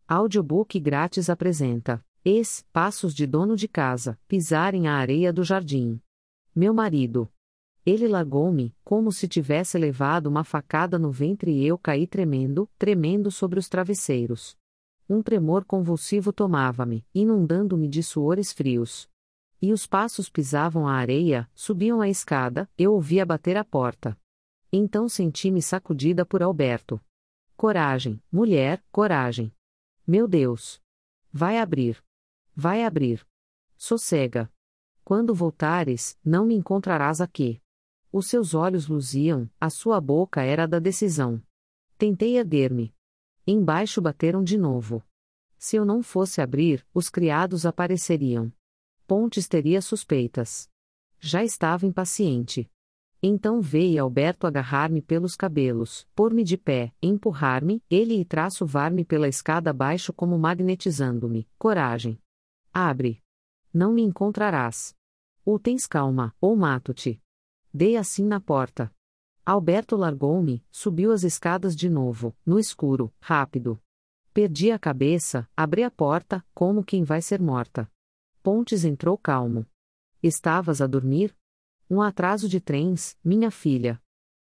Audiobook grátis apresenta Passos de dono de casa, pisarem a areia do jardim. Meu marido. Ele largou-me, como se tivesse levado uma facada no ventre e eu caí tremendo, tremendo sobre os travesseiros. Um tremor convulsivo tomava-me, inundando-me de suores frios. E os passos pisavam a areia, subiam a escada, eu ouvia bater a porta. Então senti-me sacudida por Alberto. Coragem, mulher, coragem. Meu Deus! Vai abrir. Vai abrir. Sossega. Quando voltares, não me encontrarás aqui. Os seus olhos luziam, a sua boca era da decisão. Tentei erguer-me. Embaixo bateram de novo. Se eu não fosse abrir, os criados apareceriam. Pontes teria suspeitas. Já estava impaciente. Então veio Alberto agarrar-me pelos cabelos, pôr-me de pé, empurrar-me, ele e traçovar-me pela escada abaixo como magnetizando-me. Coragem. Abre. Não me encontrarás. Ou tens calma, ou mato-te. Dei assim na porta. Alberto largou-me, subiu as escadas de novo, no escuro, rápido. Perdi a cabeça, abri a porta, como quem vai ser morta. Pontes entrou calmo. Estavas a dormir? Um atraso de trens, minha filha.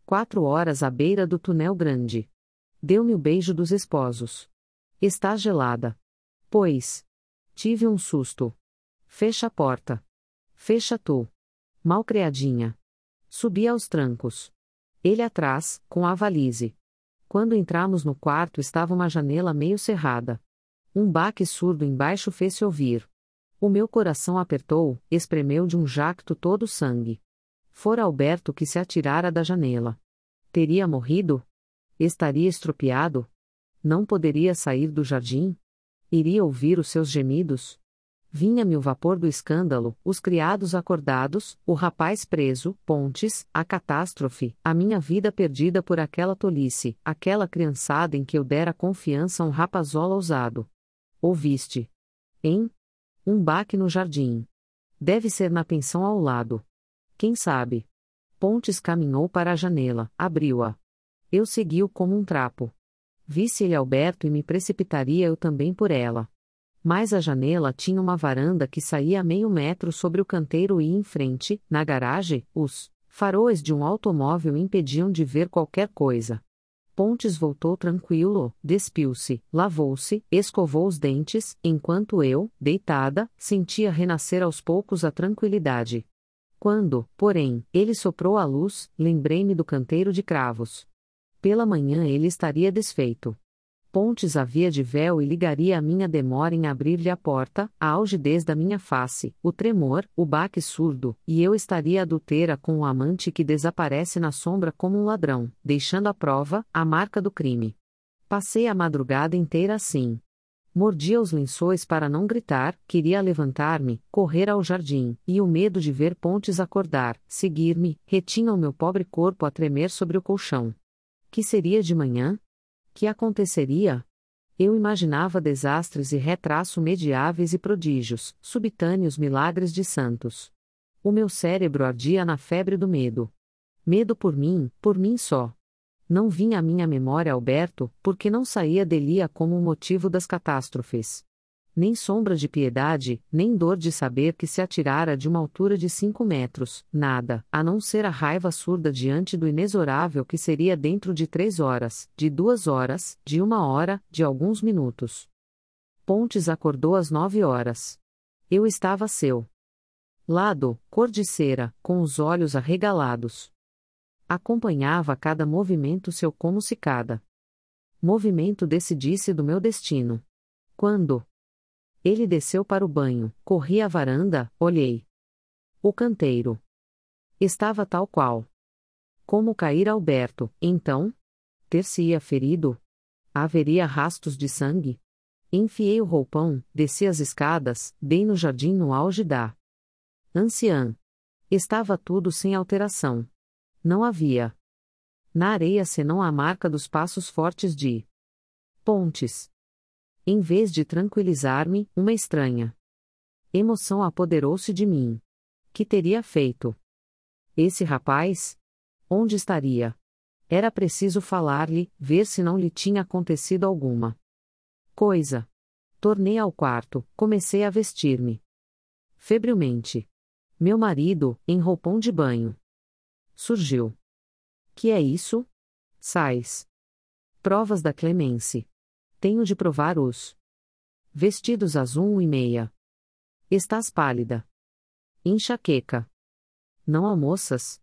4 horas à beira do túnel grande. Deu-me o beijo dos esposos. Estás gelada. Pois. Tive um susto. Fecha a porta. Fecha tu. Malcriadinha. Subi aos trancos. Ele atrás, com a valise. Quando entramos no quarto estava uma janela meio cerrada. Um baque surdo embaixo fez-se ouvir. O meu coração apertou, espremeu de um jacto todo o sangue. Fora Alberto que se atirara da janela. Teria morrido? Estaria estropiado? Não poderia sair do jardim? Iria ouvir os seus gemidos? Vinha-me o vapor do escândalo, os criados acordados, o rapaz preso, Pontes, a catástrofe, a minha vida perdida por aquela tolice, aquela criançada em que eu dera confiança a um rapazola ousado. Ouviste? Hein? Um baque no jardim. Deve ser na pensão ao lado. Quem sabe? Pontes caminhou para a janela, abriu-a. Eu segui-o como um trapo. Visse-lhe Alberto e me precipitaria eu também por ela. Mas a janela tinha uma varanda que saía a meio metro sobre o canteiro e em frente, na garagem, os faróis de um automóvel impediam de ver qualquer coisa. Pontes voltou tranquilo, despiu-se, lavou-se, escovou os dentes, enquanto eu, deitada, sentia renascer aos poucos a tranquilidade. Quando, porém, ele soprou a luz, lembrei-me do canteiro de cravos. Pela manhã ele estaria desfeito. Pontes havia de véu e ligaria a minha demora em abrir-lhe a porta, a algidez da minha face, o tremor, o baque surdo, e eu estaria adultera com o amante que desaparece na sombra como um ladrão, deixando a prova, a marca do crime. Passei a madrugada inteira assim. Mordia os lençóis para não gritar, queria levantar-me, correr ao jardim, e o medo de ver Pontes acordar, seguir-me, retinha o meu pobre corpo a tremer sobre o colchão. Que seria de manhã? Que aconteceria? Eu imaginava desastres e retraço mediáveis e prodígios, subitâneos milagres de santos. O meu cérebro ardia na febre do medo. Medo por mim só. Não vinha à minha memória Alberto, porque não saía dele como o motivo das catástrofes. Nem sombra de piedade, nem dor de saber que se atirara de uma altura de 5 metros, nada, a não ser a raiva surda diante do inexorável que seria dentro de 3 horas, de 2 horas, de 1 hora, de alguns minutos. Pontes acordou às 9 horas. Eu estava a seu lado, cor de cera, com os olhos arregalados. Acompanhava a cada movimento seu como se cada movimento decidisse do meu destino. Quando ele desceu para o banho, corri à varanda, olhei. O canteiro estava tal qual. Como caíra Alberto, então? Ter-se-ia ferido? Haveria rastros de sangue? Enfiei o roupão, desci as escadas, dei no jardim no auge da anciã. Estava tudo sem alteração. Não havia na areia senão a marca dos passos fortes de Pontes. Em vez de tranquilizar-me, uma estranha emoção apoderou-se de mim. Que teria feito? Esse rapaz? Onde estaria? Era preciso falar-lhe, ver se não lhe tinha acontecido alguma coisa. Tornei ao quarto, comecei a vestir-me. Febrilmente. Meu marido, em roupão de banho. Surgiu. Que é isso? Sais. Provas da clemência. Tenho de provar os vestidos às 1h30. Estás pálida. Enxaqueca. Não almoças?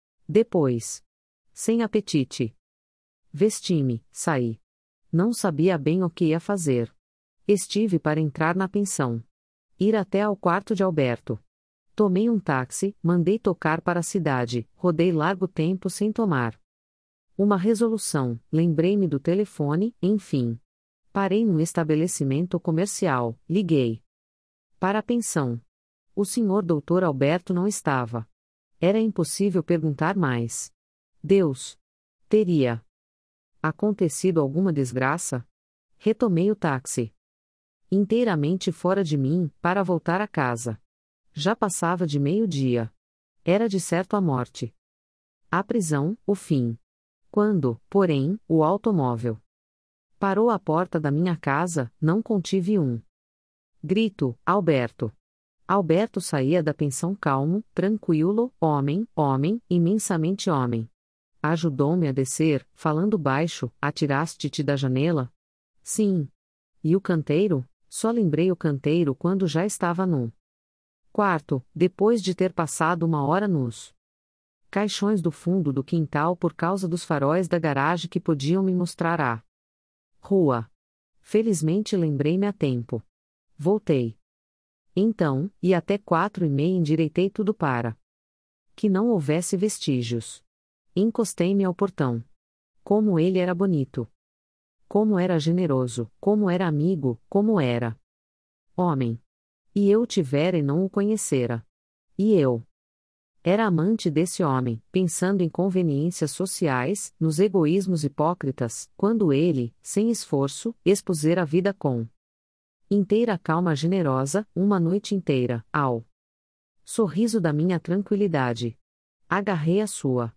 Depois. Sem apetite. Vesti-me, saí. Não sabia bem o que ia fazer. Estive para entrar na pensão. Ir até ao quarto de Alberto. Tomei um táxi, mandei tocar para a cidade, rodei largo tempo sem tomar uma resolução, lembrei-me do telefone, enfim. Parei num estabelecimento comercial, liguei para a pensão. O senhor doutor Alberto não estava. Era impossível perguntar mais. Deus! Teria acontecido alguma desgraça? Retomei o táxi. Inteiramente fora de mim, para voltar a casa. Já passava de meio-dia. Era de certo a morte. A prisão, o fim. Quando, porém, o automóvel parou à porta da minha casa, não contive um grito: Alberto! Alberto saía da pensão calmo, tranquilo, homem, imensamente homem. Ajudou-me a descer, falando baixo: atiraste-te da janela? Sim. E o canteiro? Só lembrei o canteiro quando já estava no quarto, depois de ter passado uma hora nos caixões do fundo do quintal por causa dos faróis da garagem que podiam me mostrar a rua. Felizmente lembrei-me a tempo. Voltei. Então, e até 4h30 endireitei tudo para que não houvesse vestígios. Encostei-me ao portão. Como ele era bonito. Como era generoso, como era amigo, como era homem. E eu tivera e não o conhecera. E eu era amante desse homem, pensando em conveniências sociais, nos egoísmos hipócritas, quando ele, sem esforço, expusera a vida com inteira calma generosa, uma noite inteira, ao sorriso da minha tranquilidade. Agarrei a sua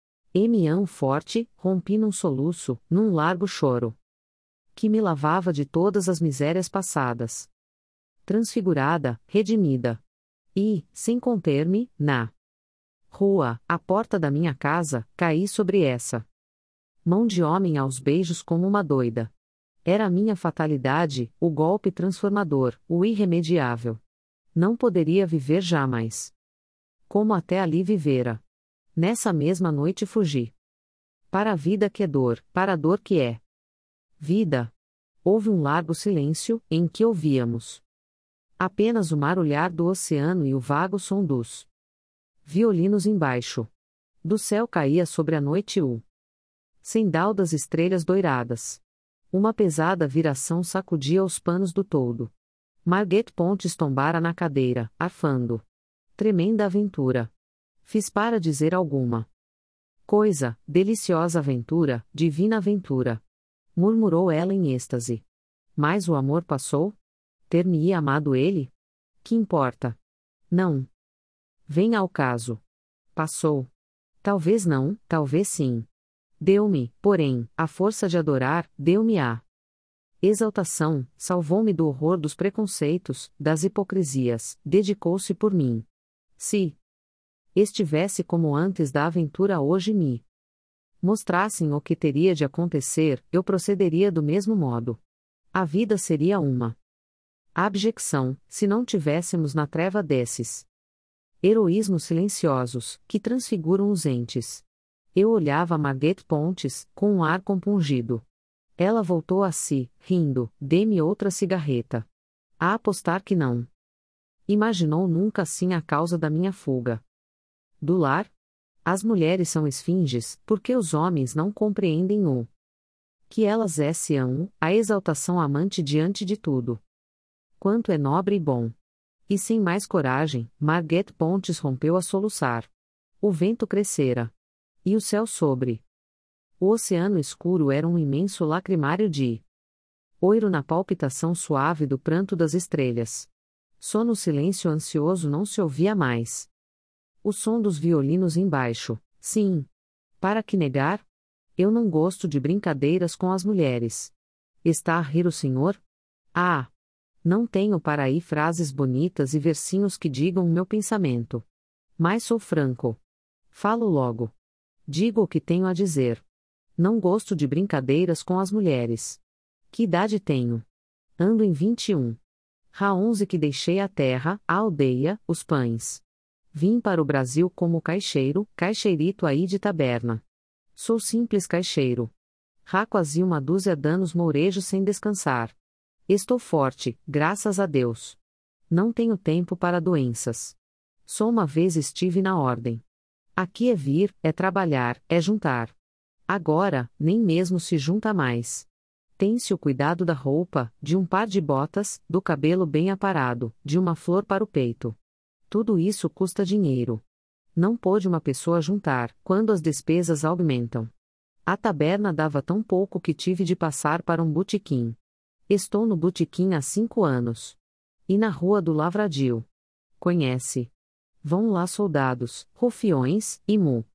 mão forte, rompi num soluço, num largo choro, que me lavava de todas as misérias passadas. Transfigurada, redimida. E, sem conter-me, na rua, à porta da minha casa, caí sobre essa mão de homem aos beijos como uma doida. Era a minha fatalidade, o golpe transformador, o irremediável. Não poderia viver jamais como até ali vivera. Nessa mesma noite fugi para a vida que é dor, para a dor que é vida. Houve um largo silêncio, em que ouvíamos apenas o marulhar do oceano e o vago som dos violinos embaixo. Do céu caía sobre a noite o sendal das estrelas doiradas. Uma pesada viração sacudia os panos do toldo. Marguerite Pontes tombara na cadeira, arfando. Tremenda aventura. Fiz para dizer alguma coisa, deliciosa aventura, divina aventura. Murmurou ela em êxtase. Mas o amor passou? Ter-me-ia amado ele? Que importa? Não. Venha ao caso. Passou. Talvez não, talvez sim. Deu-me, porém, a força de adorar, deu-me a exaltação, salvou-me do horror dos preconceitos, das hipocrisias, dedicou-se por mim. Se estivesse como antes da aventura hoje me mostrassem o que teria de acontecer, eu procederia do mesmo modo. A vida seria uma abjecção, se não tivéssemos na treva desses heroísmos silenciosos, que transfiguram os entes. Eu olhava Marguerite Pontes, com um ar compungido. Ela voltou a si, rindo, dê-me outra cigarreta. A apostar que não imaginou nunca assim a causa da minha fuga do lar? As mulheres são esfinges, porque os homens não compreendem o que elas são, a exaltação amante diante de tudo. Quanto é nobre e bom. E sem mais coragem, Marguerite Pontes rompeu a soluçar. O vento crescera. E o céu sobre o oceano escuro era um imenso lacrimário de oiro na palpitação suave do pranto das estrelas. Só no silêncio ansioso não se ouvia mais o som dos violinos embaixo. Sim. Para que negar? Eu não gosto de brincadeiras com as mulheres. Está a rir o senhor? Ah! Não tenho para aí frases bonitas e versinhos que digam o meu pensamento. Mas sou franco. Falo logo. Digo o que tenho a dizer. Não gosto de brincadeiras com as mulheres. Que idade tenho? Ando em 21. Há 11 que deixei a terra, a aldeia, os pães. Vim para o Brasil como caixeiro, caixeirito aí de taberna. Sou simples caixeiro. Há quase uma dúzia danos mourejo sem descansar. Estou forte, graças a Deus. Não tenho tempo para doenças. Só uma vez estive na ordem. Aqui é vir, é trabalhar, é juntar. Agora, nem mesmo se junta mais. Tem-se o cuidado da roupa, de um par de botas, do cabelo bem aparado, de uma flor para o peito. Tudo isso custa dinheiro. Não pôde uma pessoa juntar, quando as despesas aumentam. A taberna dava tão pouco que tive de passar para um botequim. Estou no botequim há 5 anos. E na Rua do Lavradio. Conhece? Vão lá soldados, rufiões, e mu.